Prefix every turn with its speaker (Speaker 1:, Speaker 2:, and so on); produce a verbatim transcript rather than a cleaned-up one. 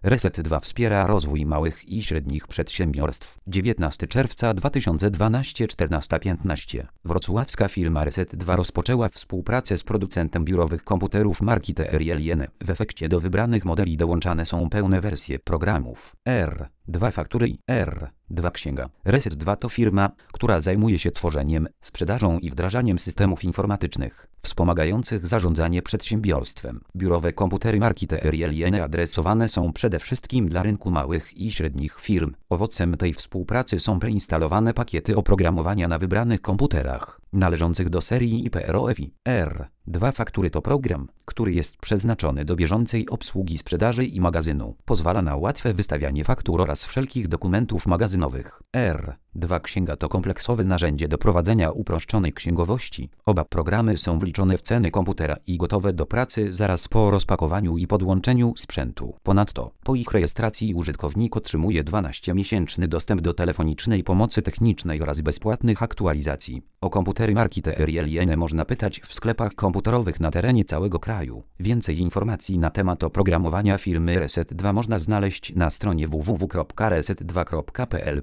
Speaker 1: Reset dwa wspiera rozwój małych i średnich przedsiębiorstw. dziewiętnastego czerwca dwa tysiące dwunastego czternaście piętnaście. Wrocławska firma Reset dwa rozpoczęła współpracę z producentem biurowych komputerów marki T R L N. W efekcie do wybranych modeli dołączane są pełne wersje programów R dwa faktury i R dwa księga. Reset dwa to firma, która zajmuje się tworzeniem, sprzedażą i wdrażaniem systemów informatycznych wspomagających zarządzanie przedsiębiorstwem. Biurowe komputery marki T R L N adresowane są przede wszystkim dla rynku małych i średnich firm. Owocem tej współpracy są preinstalowane pakiety oprogramowania na wybranych komputerach należących do serii I P R O F I. R dwa faktury to program, który jest przeznaczony do bieżącej obsługi sprzedaży i magazynu. Pozwala na łatwe wystawianie faktur oraz wszelkich dokumentów magazynowych. R dwa księga to kompleksowe narzędzie do prowadzenia uproszczonej księgowości. Oba programy są wliczone w ceny komputera i gotowe do pracy zaraz po rozpakowaniu i podłączeniu sprzętu. Ponadto, po ich rejestracji użytkownik otrzymuje dwunastomiesięczny dostęp do telefonicznej pomocy technicznej oraz bezpłatnych aktualizacji. O komputery marki T R L N można pytać w sklepach komputerowych na terenie całego kraju. Więcej informacji na temat oprogramowania firmy Reset dwa można znaleźć na stronie w w w kropka reset dwa kropka p l.